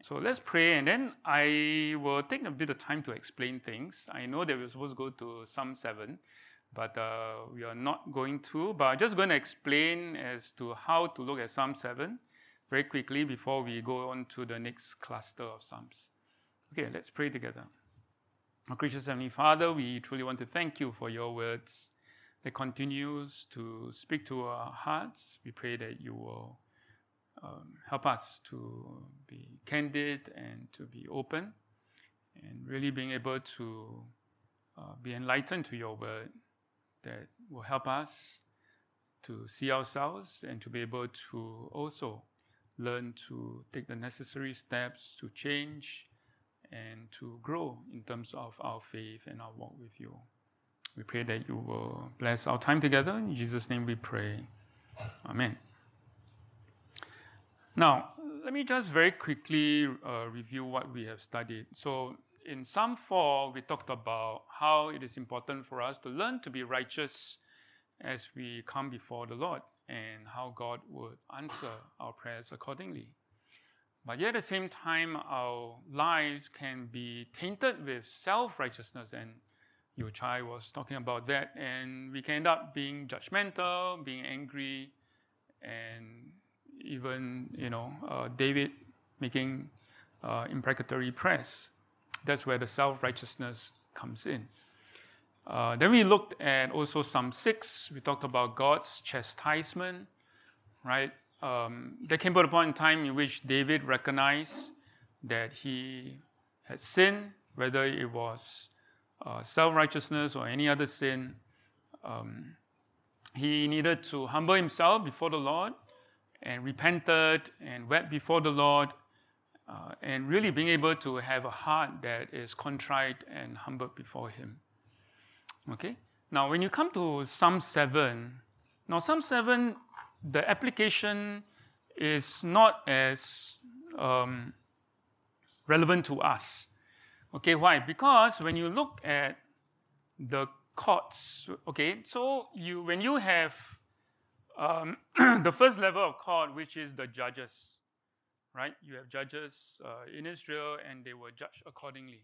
So let's pray, and then I will take a bit of time to explain things. I know that we're supposed to go to Psalm 7, but we are not going to. But I'm just going to explain as to how to look at Psalm 7 very quickly before we go on to the next cluster of Psalms. Okay, let's pray together. Our gracious Heavenly Father, we truly want to thank you for your words that continues to speak to our hearts. We pray that you will help us to be candid and to be open and really being able to be enlightened to your word that will help us to see ourselves and to be able to also learn to take the necessary steps to change and to grow in terms of our faith and our walk with you. We pray that you will bless our time together. In Jesus' name we pray. Amen. Now, let me just very quickly review what we have studied. So, in Psalm 4, we talked about how it is important for us to learn to be righteous as we come before the Lord and how God would answer our prayers accordingly. But yet at the same time, our lives can be tainted with self-righteousness, and Yu Chai was talking about that, and we can end up being judgmental, being angry, and even, David making imprecatory prayers. That's where the self-righteousness comes in. Then we looked at also Psalm 6. We talked about God's chastisement, right? There came a point in time in which David recognized that he had sinned, whether it was self-righteousness or any other sin. He needed to humble himself before the Lord and repented and wept before the Lord, and really being able to have a heart that is contrite and humbled before him. Okay? Now, when you come to Psalm 7, the application is not as relevant to us. Okay, why? Because when you look at the courts, okay, so when you have the first level of court, which is the judges, right? You have judges in Israel, and they were judged accordingly.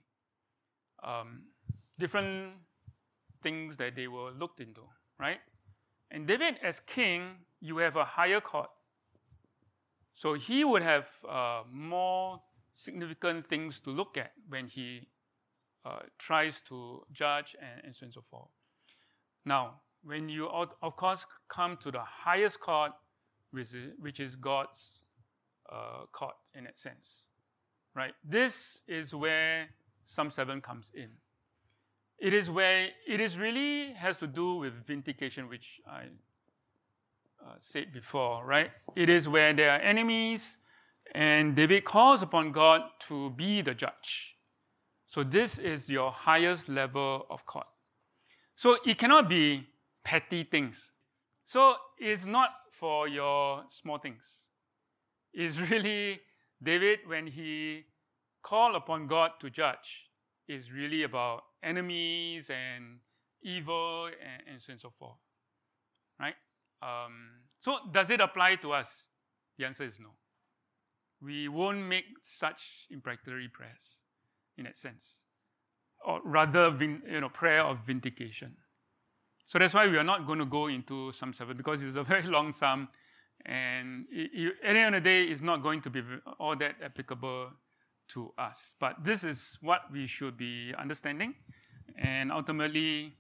Different things that they were looked into, right? And David, as king, you have a higher court. So he would have more significant things to look at when he tries to judge and so on and so forth. Now, when you, of course, come to the highest court, which is God's court in that sense, right? This is where Psalm 7 comes in. It is where it is really has to do with vindication, which I said before, right? It is where there are enemies, and David calls upon God to be the judge. So this is your highest level of court. So it cannot be petty things. So it's not for your small things. It's really David, when he called upon God to judge, is really about enemies and evil and so on and so forth. Right? So does it apply to us? The answer is no. We won't make such imprecatory prayers in that sense. Or rather, prayer of vindication. So that's why we are not going to go into Psalm 7, because it's a very long psalm, and at the end of the day, it's not going to be all that applicable to us. But this is what we should be understanding, and ultimately,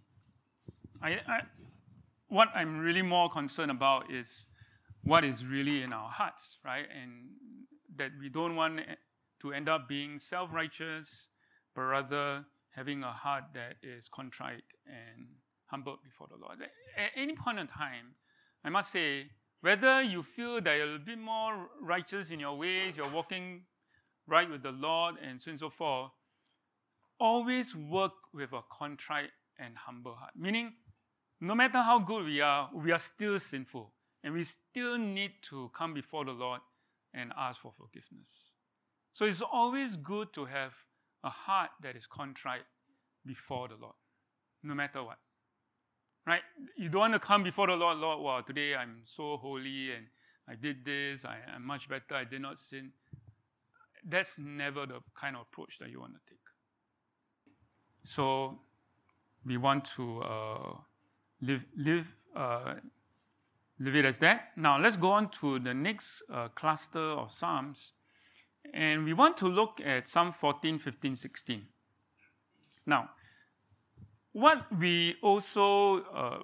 what I'm really more concerned about is what is really in our hearts, right? And that we don't want to end up being self-righteous, but rather having a heart that is contrite and humbled before the Lord. At any point in time, I must say, whether you feel that you're a bit more righteous in your ways, you're walking right with the Lord, and so on and so forth, always work with a contrite and humble heart. Meaning, no matter how good we are still sinful, and we still need to come before the Lord and ask for forgiveness. So it's always good to have a heart that is contrite before the Lord, no matter what. Right? You don't want to come before the Lord, wow, today I'm so holy and I did this, I'm much better, I did not sin. that's never the kind of approach that you want to take. So we want to leave it as that. Now let's go on to the next cluster of Psalms. And we want to look at Psalm 14, 15, 16. Now, what we also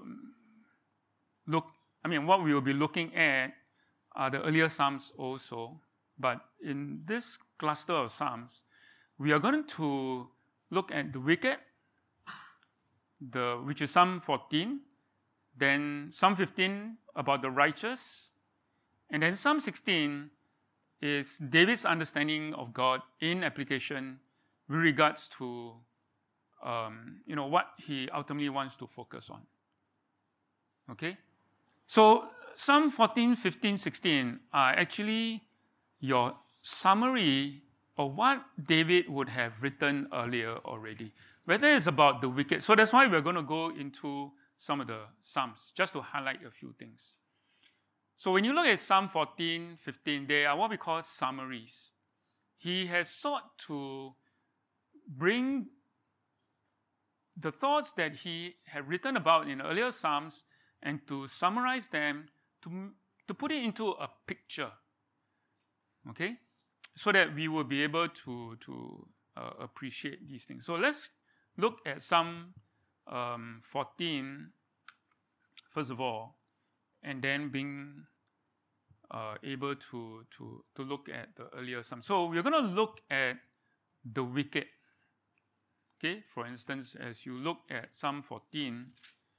what we will be looking at are the earlier Psalms also. But in this cluster of Psalms, we are going to look at the wicked, which is Psalm 14, then Psalm 15 about the righteous, and then Psalm 16 is David's understanding of God in application with regards to what he ultimately wants to focus on. Okay? So Psalm 14, 15, 16 are actually your summary of what David would have written earlier already, whether it's about the wicked. So that's why we're going to go into some of the Psalms, just to highlight a few things. So when you look at Psalm 14, 15, they are what we call summaries. He has sought to bring the thoughts that he had written about in earlier Psalms and to summarize them, to put it into a picture, okay? So that we will be able to appreciate these things. So let's look at Psalm 14, first of all, and then being able to look at the earlier Psalm. So we're going to look at the wicked. Okay, for instance, as you look at Psalm 14,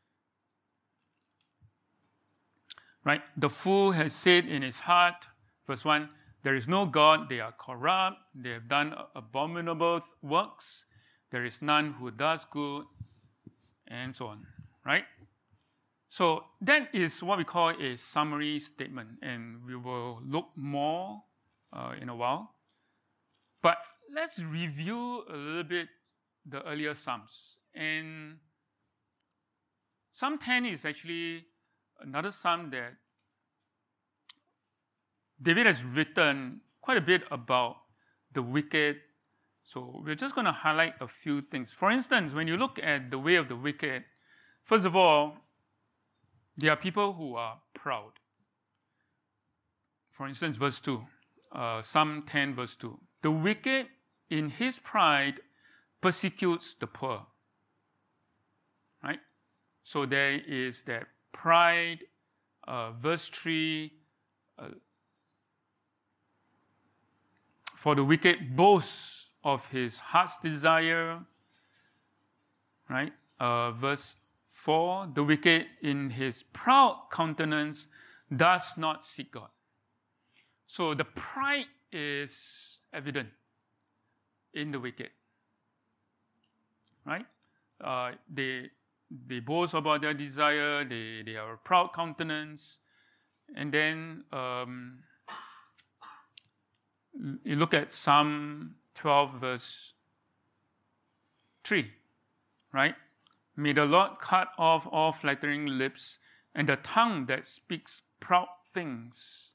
right? The fool has said in his heart, verse 1, there is no God, they are corrupt, they have done abominable works, there is none who does good, and so on, right? So that is what we call a summary statement, and we will look more in a while. But let's review a little bit the earlier Psalms. And Psalm 10 is actually another psalm that David has written quite a bit about the wicked. So we're just going to highlight a few things. For instance, when you look at the way of the wicked, first of all, there are people who are proud. For instance, verse 2, Psalm 10, verse 2. The wicked in his pride persecutes the poor. Right? So there is that pride. Verse 3, for the wicked boasts of his heart's desire. Right? Verse 4, the wicked in his proud countenance does not seek God. So the pride is evident in the wicked. Right? They boast about their desire, they are a proud countenance. And then you look at Psalm 12, verse 3, right? May the Lord cut off all flattering lips and the tongue that speaks proud things.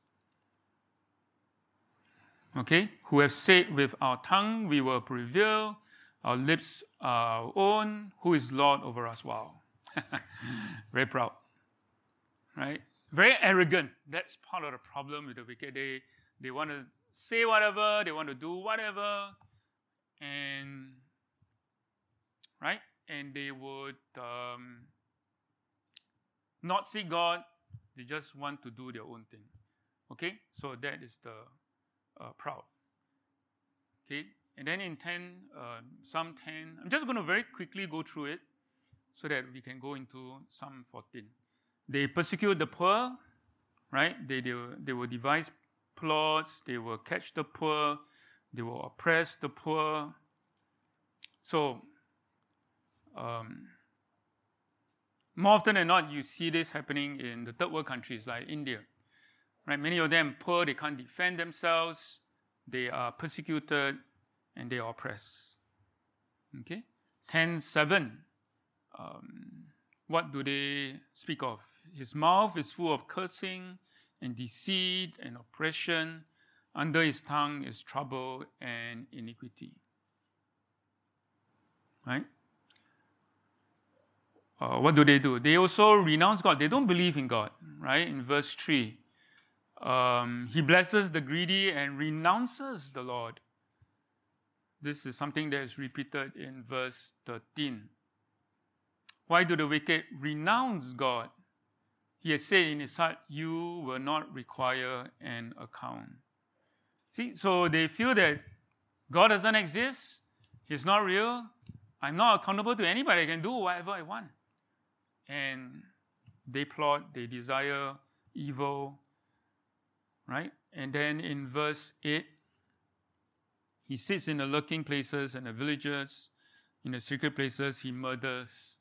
Okay? Who have said with our tongue we will prevail, our lips are our own, who is Lord over us? Wow. Very proud. Right? Very arrogant. That's part of the problem with the wicked. They want to say whatever, they want to do whatever, and right? And they would not see God. They just want to do their own thing. Okay? So that is the proud. Okay? And then in Psalm 10, I'm just going to very quickly go through it so that we can go into Psalm 14. They persecute the poor, right? They will devise plots. They will catch the poor. They will oppress the poor. So, more often than not, you see this happening in the third world countries like India. Right? Many of them poor, they can't defend themselves. They are persecuted and they are oppressed. Okay? 10:7. What do they speak of? His mouth is full of cursing and deceit and oppression. Under his tongue is trouble and iniquity. Right? What do? They also renounce God. They don't believe in God. Right? In verse 3, he blesses the greedy and renounces the Lord. This is something that is repeated in verse 13. Why do the wicked renounce God? He has said in his heart, you will not require an account. See, so they feel that God doesn't exist. He's not real. I'm not accountable to anybody. I can do whatever I want. And they plot, they desire evil. Right? And then in verse 8, he sits in the lurking places and the villages. In the secret places, he murders.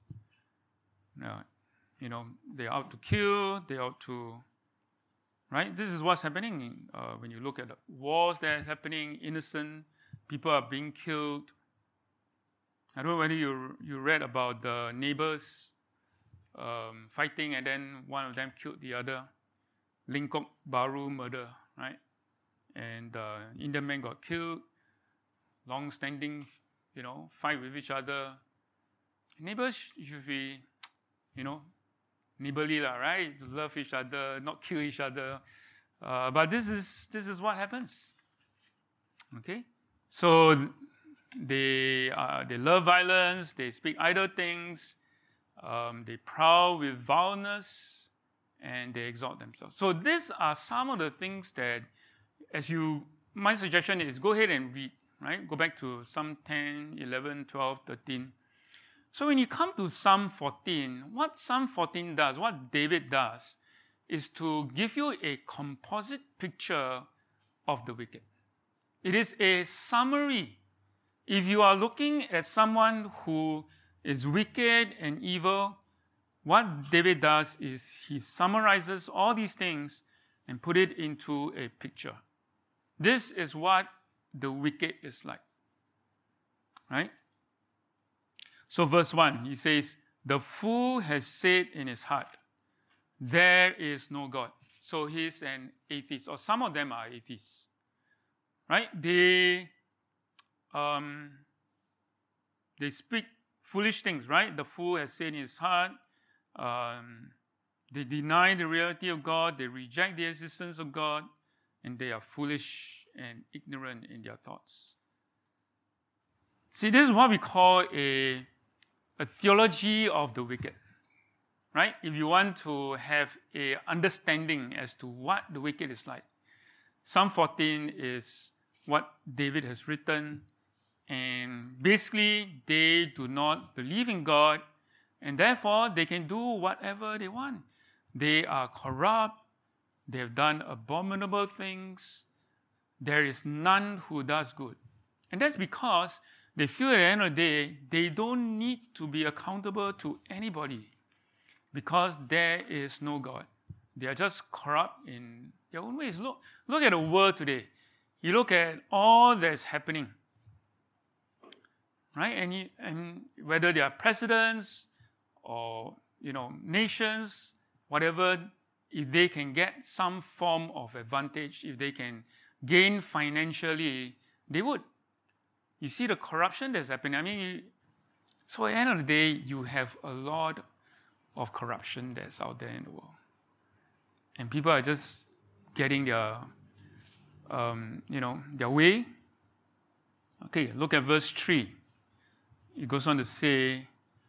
They're out to kill, they're out to, right? This is what's happening when you look at the wars that are happening, innocent people are being killed. I don't know whether you read about the neighbors fighting and then one of them killed the other. Lingkok Baru murder, right? And Indian men got killed, long-standing, fight with each other. Neighbors should be, neighborly, right? To love each other, not kill each other. But this is what happens. Okay? So they love violence, they speak idle things, they prowl with vileness, and they exalt themselves. So these are some of the things that, my suggestion is go ahead and read, right? Go back to Psalm 10, 11, 12, 13. So when you come to Psalm 14, what Psalm 14 does, what David does, is to give you a composite picture of the wicked. It is a summary. If you are looking at someone who is wicked and evil, what David does is he summarizes all these things and put it into a picture. This is what the wicked is like. Right? So verse 1, he says, the fool has said in his heart, there is no God. So he's an atheist, or some of them are atheists. Right? They speak foolish things, right? The fool has said in his heart, they deny the reality of God, they reject the existence of God, and they are foolish and ignorant in their thoughts. See, this is what we call a theology of the wicked, right? If you want to have an understanding as to what the wicked is like, Psalm 14 is what David has written, and basically they do not believe in God, and therefore they can do whatever they want. They are corrupt, they have done abominable things, there is none who does good. And that's because they feel at the end of the day, they don't need to be accountable to anybody because there is no God. They are just corrupt in their own ways. Look at the world today. You look at all that's happening, right? And whether they are presidents or nations, whatever, if they can get some form of advantage, if they can gain financially, they would. You see the corruption that's happening. So at the end of the day, you have a lot of corruption that's out there in the world. And people are just getting their way. Okay, look at verse 3. It goes on to say,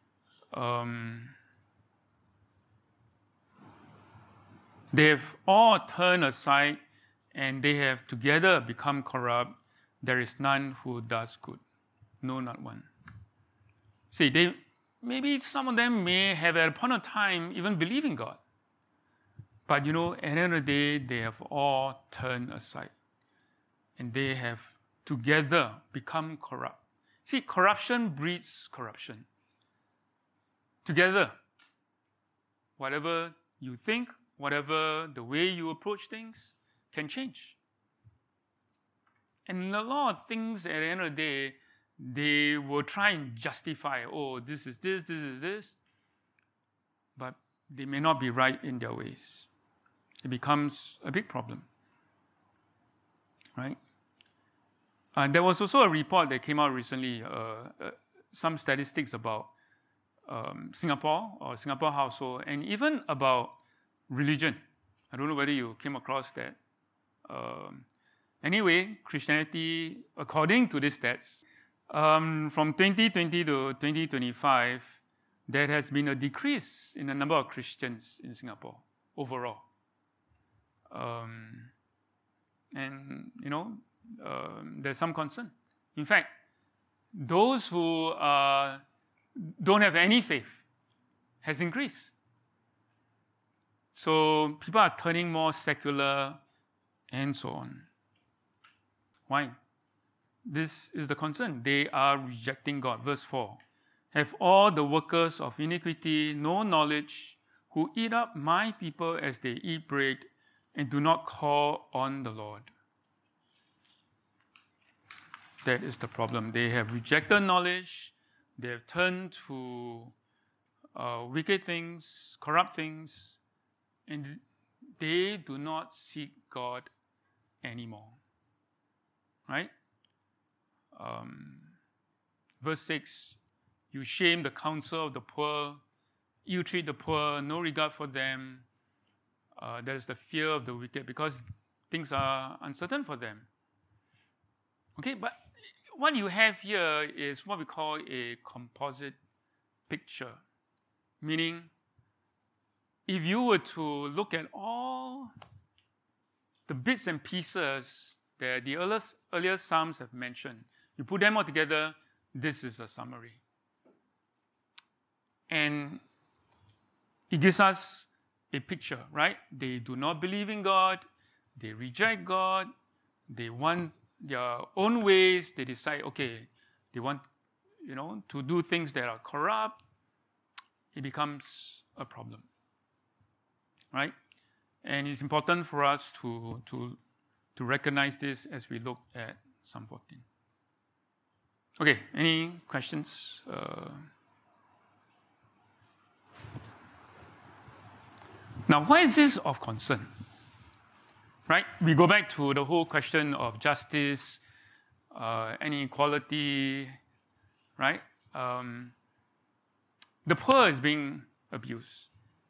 they have all turned aside and they have together become corrupt. There is none who does good. No, not one. See, maybe some of them may have at a point of time even believe in God. But at the end of the day, they have all turned aside. And they have together become corrupt. See, corruption breeds corruption. Together, whatever you think, whatever the way you approach things can change. And a lot of things at the end of the day, they will try and justify, this is this, this is this. But they may not be right in their ways. It becomes a big problem. right? There was also a report that came out recently, some statistics about Singapore or Singapore household, and even about religion. I don't know whether you came across that. Anyway, Christianity, according to these stats, from 2020 to 2025, there has been a decrease in the number of Christians in Singapore overall. And, there's some concern. In fact, those who don't have any faith has increased. So people are turning more secular and so on. Why? This is the concern. They are rejecting God. Verse 4. Have all the workers of iniquity no knowledge, who eat up my people as they eat bread, and do not call on the Lord? That is the problem. They have rejected knowledge. They have turned to wicked things, corrupt things, and they do not seek God anymore. Right? Verse 6, you shame the counsel of the poor, you treat the poor, no regard for them. There is the fear of the wicked because things are uncertain for them. Okay, but what you have here is what we call a composite picture. Meaning, if you were to look at all the bits and pieces that the earlier Psalms have mentioned, you put them all together, this is a summary. And it gives us a picture, right? They do not believe in God. They reject God. They want their own ways. They decide, okay, they want, to do things that are corrupt. It becomes a problem, right? And it's important for us to recognize this as we look at Psalm 14. Okay, any questions? Now, why is this of concern? Right? We go back to the whole question of justice, inequality, right? The poor is being abused.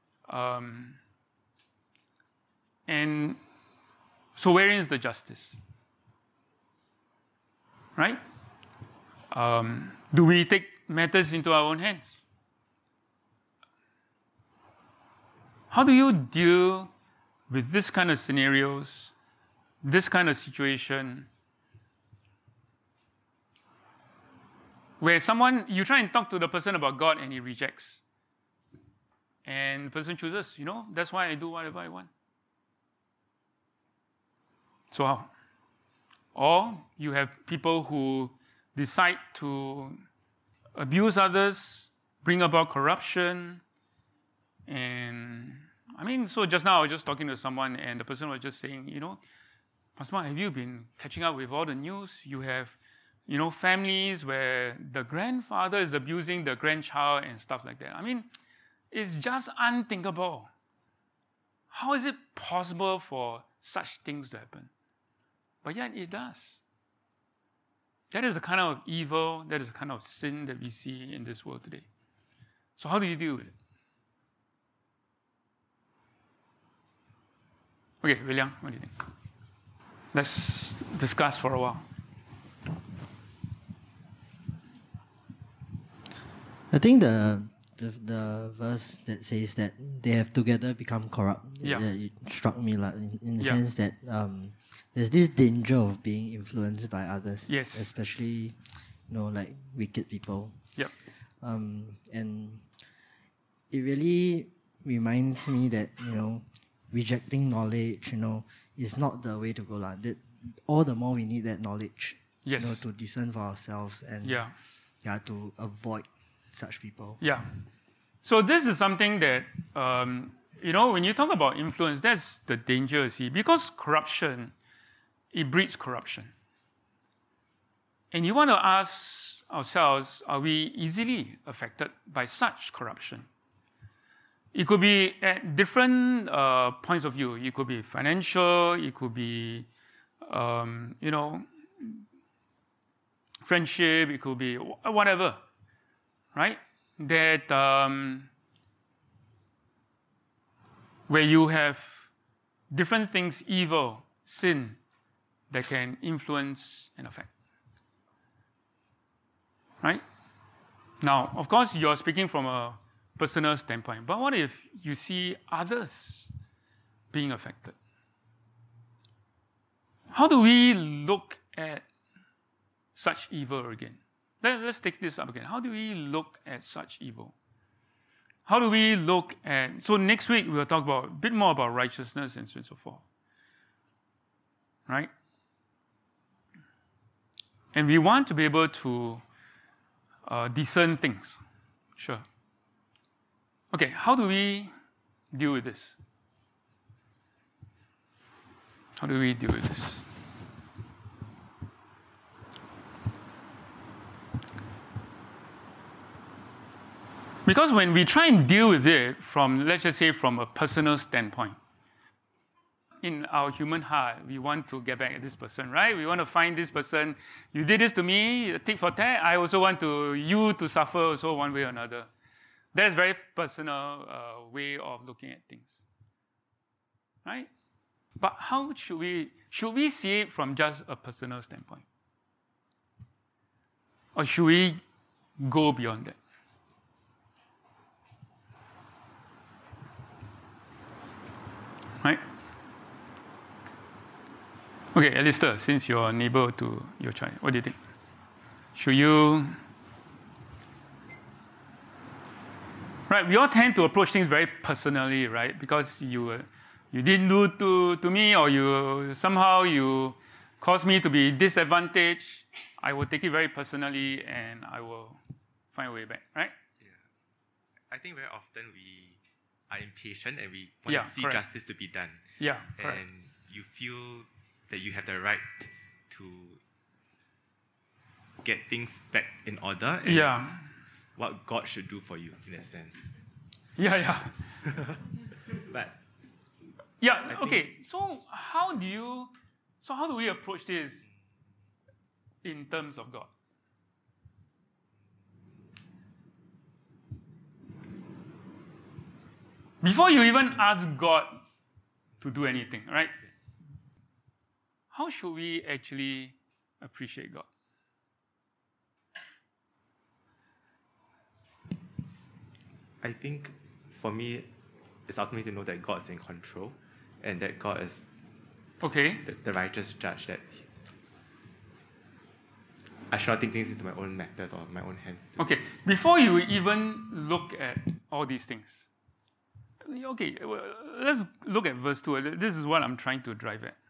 And so where is the justice? Right? Do we take matters into our own hands? How do you deal with this kind of scenarios, this kind of situation, where you try and talk to the person about God and he rejects. And the person chooses, that's why I do whatever I want. So how? Or you have people who decide to abuse others, bring about corruption, and so just now I was just talking to someone and the person was just saying, Pastor Mark, have you been catching up with all the news? You have, families where the grandfather is abusing the grandchild and stuff like that. It's just unthinkable. How is it possible for such things to happen? But yet it does. That is the kind of evil, that is the kind of sin that we see in this world today. So how do you deal with it? Okay, William, what do you think? Let's discuss for a while. I think the verse that says that they have together become corrupt, it struck me in the sense that there's this danger of being influenced by others, especially like wicked people. And it really reminds me that rejecting knowledge, is not the way to go. That all the more we need that knowledge, to discern for ourselves and to avoid such people. So this is something that, when you talk about influence, that's the danger, see. Because corruption, it breeds corruption. And you want to ask ourselves, are we easily affected by such corruption? It could be at different points of view. It could be financial, it could be friendship, it could be whatever, right? That where you have different things, evil, sin, that can influence and affect. Right? Now, of course, you're speaking from a personal standpoint, but what if you see others being affected? How do we look at such evil again? Let's take this up again. How do we look at such evil? How do we look at... So next week, we'll talk about a bit more about righteousness and so on and so forth. Right? And we want to be able to discern things. Sure. Okay, how do we deal with this? How do we deal with this? Because when we try and deal with it from, let's just say, from a personal standpoint, in our human heart, we want to get back at this person, right? We want to find this person. You did this to me, tit for tat. I also want you to suffer also one way or another. That's a very personal way of looking at things, right? But how should we see it from just a personal standpoint? Or should we go beyond that? Right? Okay, Alistair, since you're a neighbor to your child, what do you think? Should you... Right, we all tend to approach things very personally, right? Because you didn't do to me, or you caused me to be disadvantaged. I will take it very personally, and I will find a way back, right? Yeah. I think very often we are impatient and we want to see justice to be done. Yeah, correct. And you feel that you have the right to get things back in order. And it's what God should do for you, in that sense. Yeah. But yeah, okay. So how do we approach this in terms of God? Before you even ask God to do anything, right? How should we actually appreciate God? I think for me, it's ultimately to know that God is in control and that God is the righteous judge, that I should not take things into my own matters or my own hands. Okay, before you even look at all these things, okay, well, let's look at verse 2. This is what I'm trying to drive at.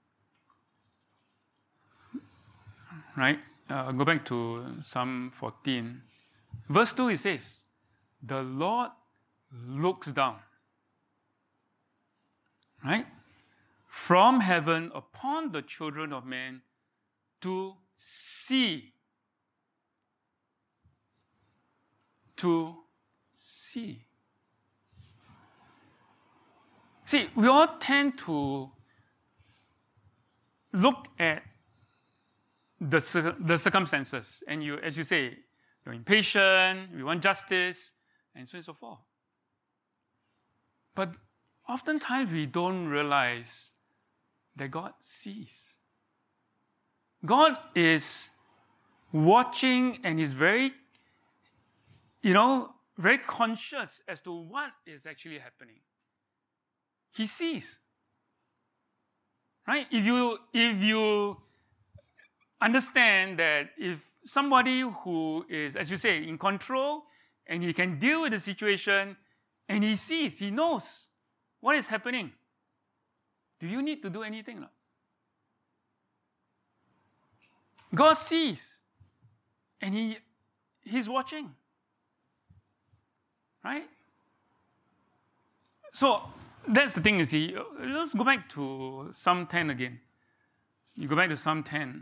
Right? Go back to Psalm 14. Verse 2, it says, the Lord looks down, right, from heaven upon the children of men to see. To see. See, we all tend to look at the circumstances, and as you say, you're impatient, we want justice, and so on and so forth. But oftentimes we don't realize that God sees. God is watching and is very, very conscious as to what is actually happening. He sees. Right? If you understand that if somebody who is, as you say, in control, and he can deal with the situation, and he sees, he knows what is happening, do you need to do anything? God sees, and he's watching. Right? So that's the thing, you see. Let's go back to Psalm 10 again. You go back to Psalm 10.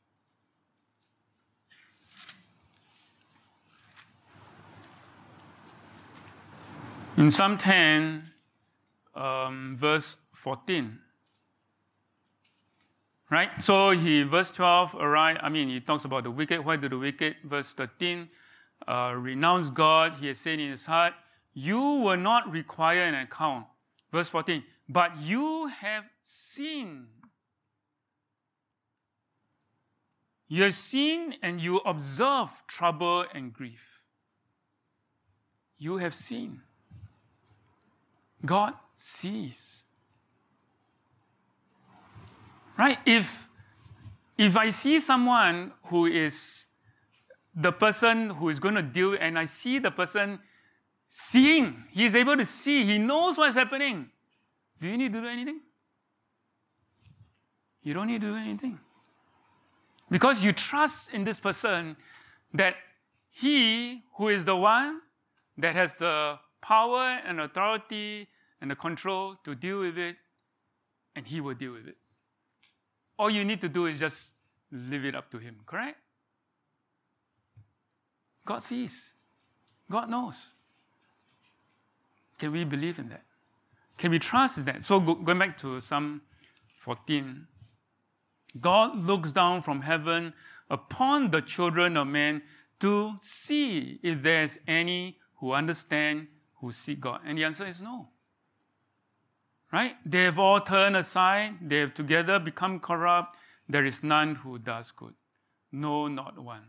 In Psalm 10, verse 14, Right? So verse 12, he talks about the wicked. Why do the wicked? Verse 13, renounce God. He has said in his heart, you will not require an account. Verse 14, but you have seen. You have seen and you observe trouble and grief. You have seen. God sees. Right? If I see someone who is the person who is going to deal, and I see the person seeing, he is able to see, he knows what's happening. Do you need to do anything? You don't need to do anything. Because you trust in this person that he who is the one that has the power and authority and the control to deal with it, and he will deal with it. All you need to do is just leave it up to him, correct? God sees. God knows. Can we believe in that? Can we trust in that? So going back to Psalm 14, God looks down from heaven upon the children of men to see if there's any who understand, who seek God. And the answer is no. Right? They have all turned aside. They have together become corrupt. There is none who does good. No, not one.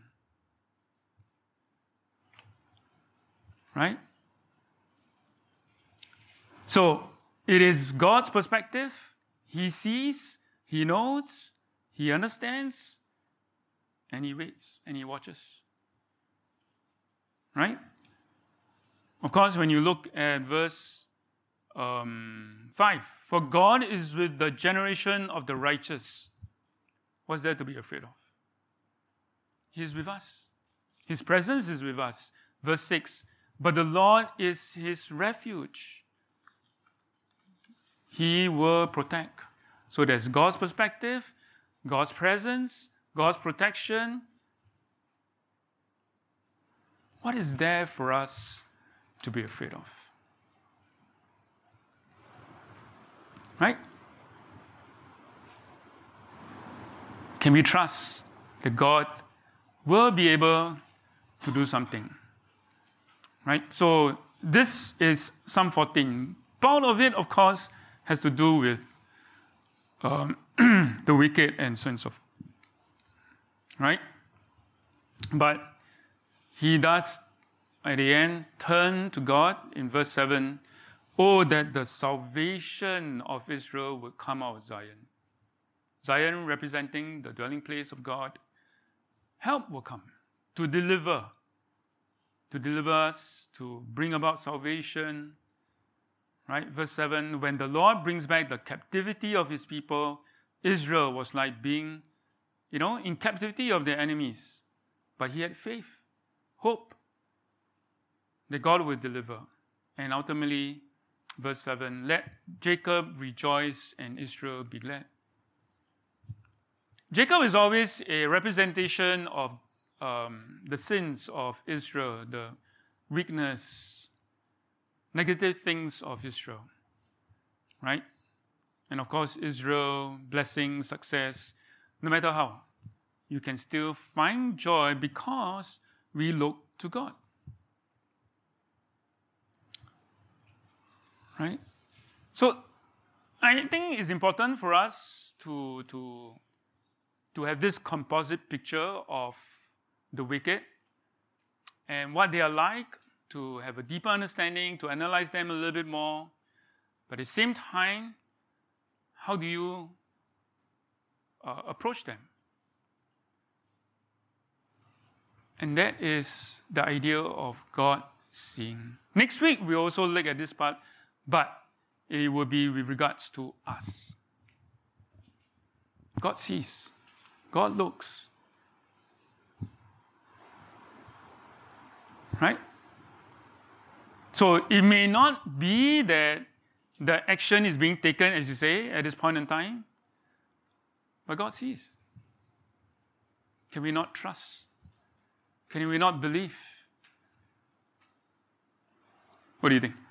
Right? So, it is God's perspective. He sees, He knows, He understands, and He waits, and He watches. Right? Of course, when you look at verse 5, for God is with the generation of the righteous. What's there to be afraid of? He is with us. His presence is with us. Verse 6, but the Lord is his refuge. He will protect. So there's God's perspective, God's presence, God's protection. What is there for us to be afraid of? Right? Can we trust that God will be able to do something? Right? So this is Psalm 14. Part of it, of course, has to do with the wicked and sins of, right? But he does, at the end, turn to God in verse 7. Oh, that the salvation of Israel would come out of Zion. Zion representing the dwelling place of God. Help will come to deliver us, to bring about salvation. Right? Verse 7, when the Lord brings back the captivity of his people, Israel was like being, in captivity of their enemies. But he had faith, hope that God will deliver. And ultimately, verse 7, let Jacob rejoice and Israel be glad. Jacob is always a representation of the sins of Israel, the weakness, negative things of Israel, right? And of course, Israel, blessing, success, no matter how, you can still find joy because we look to God. Right? So, I think it's important for us to have this composite picture of the wicked and what they are like, to have a deeper understanding, to analyze them a little bit more. But at the same time, how do you approach them? And that is the idea of God seeing. Next week, we also look at this part, but it will be with regards to us. God sees. God looks. Right? So it may not be that the action is being taken, as you say, at this point in time, but God sees. Can we not trust? Can we not believe? What do you think?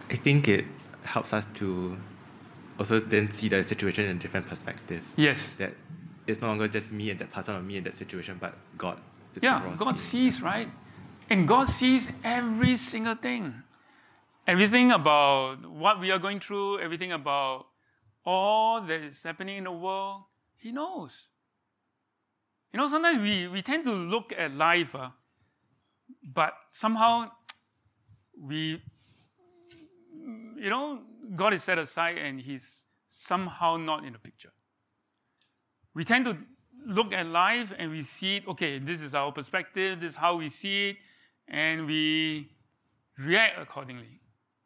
I think it helps us to also then see the situation in a different perspective. Yes. That it's no longer just me and that person or me in that situation, but God. God sees, right? And God sees every single thing. Everything about what we are going through, everything about all that is happening in the world, He knows. Sometimes we tend to look at life, but somehow God is set aside and He's somehow not in the picture. We tend to look at life and we see it, okay, this is our perspective, this is how we see it, and we react accordingly.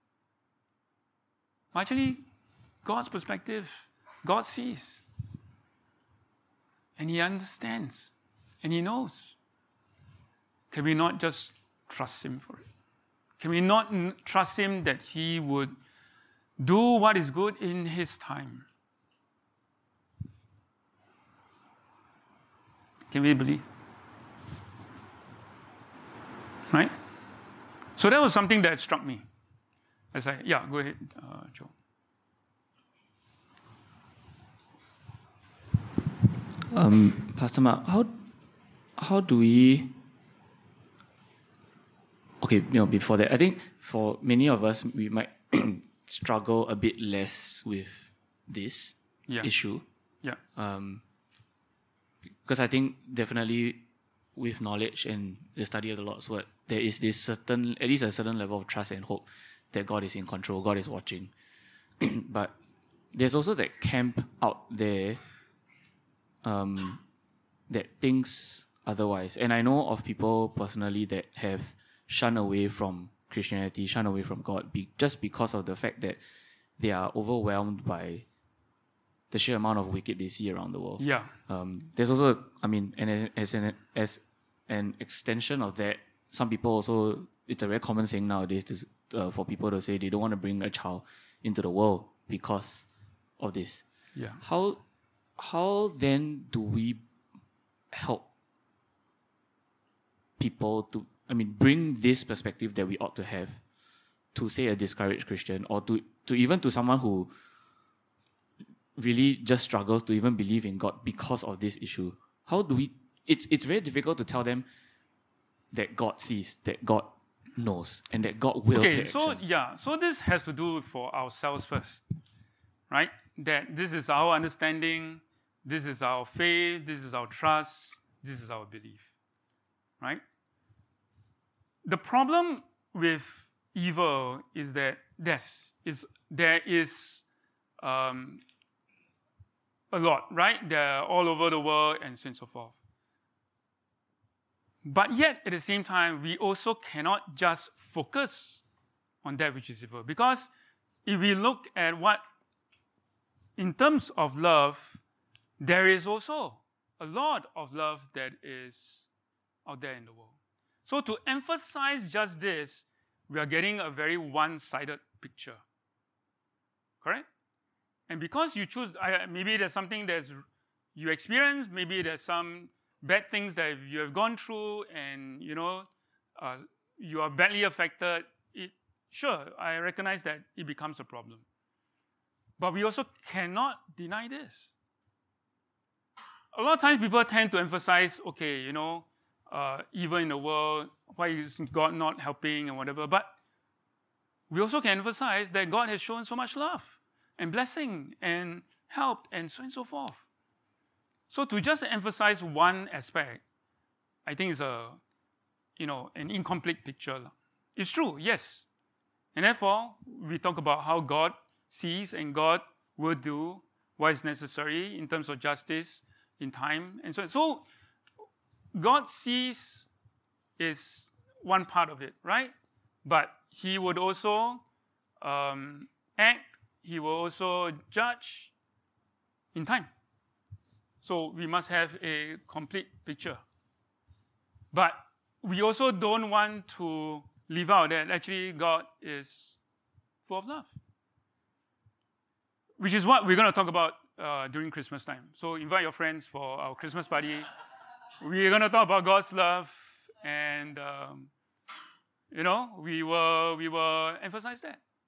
Actually, God's perspective, God sees. And He understands. And He knows. Can we not just trust Him for it? Can we not trust Him that He would do what is good in His time? Can we believe? Right? So that was something that struck me. Go ahead, Joe. Pastor Mark, how do we? Okay, before that, I think for many of us, we might struggle a bit less with this issue. Yeah. Because I think definitely with knowledge and the study of the Lord's word, there is this at least a certain level of trust and hope that God is in control, God is watching. But there's also that camp out there that thinks otherwise. And I know of people personally that have shunned away from Christianity, shunned away from God, just because of the fact that they are overwhelmed by the sheer amount of wicked they see around the world. Yeah. There's also, and as an extension of that, some people also, it's a very common thing nowadays for people to say they don't want to bring a child into the world because of this. Yeah. How then do we help people to, bring this perspective that we ought to have to, say, a discouraged Christian, or to even to someone who really just struggles to even believe in God because of this issue? How do we? It's very difficult to tell them that God sees, that God knows, and that God will take action. So this has to do for ourselves first, right? That this is our understanding, this is our faith, this is our trust, this is our belief, right? The problem with evil is that there is a lot, right? They're all over the world and so on and so forth. But yet, at the same time, we also cannot just focus on that which is evil. Because if we look at in terms of love, there is also a lot of love that is out there in the world. So to emphasize just this, we are getting a very one-sided picture. Correct? And because you choose, maybe there's something that you experience, maybe there's some bad things that you have gone through and, you are badly affected. Sure, I recognize that it becomes a problem. But we also cannot deny this. A lot of times people tend to emphasize, okay, evil in the world, why is God not helping and whatever. But we also can emphasize that God has shown so much love and blessing and help and so on and so forth. So to just emphasize one aspect, I think is an incomplete picture. It's true, yes. And therefore, we talk about how God sees and God will do what is necessary in terms of justice in time and so on. So God sees is one part of it, right? But He would also act, He will also judge in time. So we must have a complete picture. But we also don't want to leave out that actually God is full of love. Which is what we're going to talk about during Christmas time. So invite your friends for our Christmas party. We're going to talk about God's love and, we will emphasize that.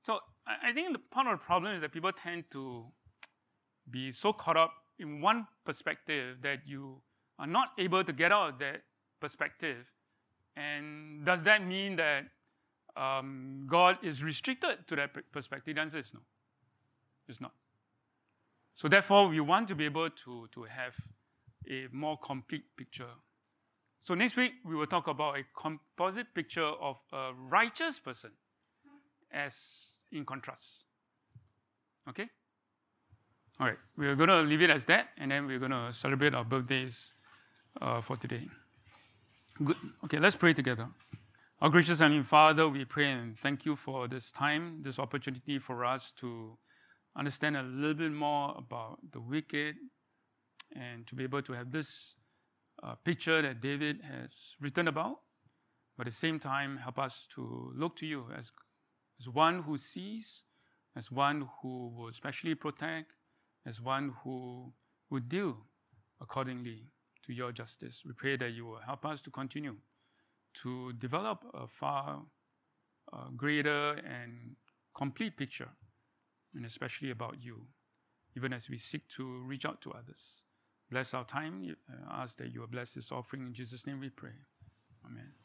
So I think the part of the problem is that people tend to be so caught up in one perspective that you are not able to get out of that perspective. And does that mean that God is restricted to that perspective? The answer is no. It's not. So therefore, we want to be able to have a more complete picture. So next week, we will talk about a composite picture of a righteous person as in contrast. Okay? All right. We're going to leave it as that, and then we're going to celebrate our birthdays for today. Good. Okay, let's pray together. Our gracious Heavenly Father, we pray and thank you for this time, this opportunity for us to understand a little bit more about the wicked and to be able to have this picture that David has written about, but at the same time help us to look to you as one who sees, as one who will especially protect, as one who would deal accordingly to your justice. We pray that you will help us to continue to develop a far greater and complete picture, and especially about you, even as we seek to reach out to others. Bless our time. I ask that you will bless this offering. In Jesus' name we pray. Amen.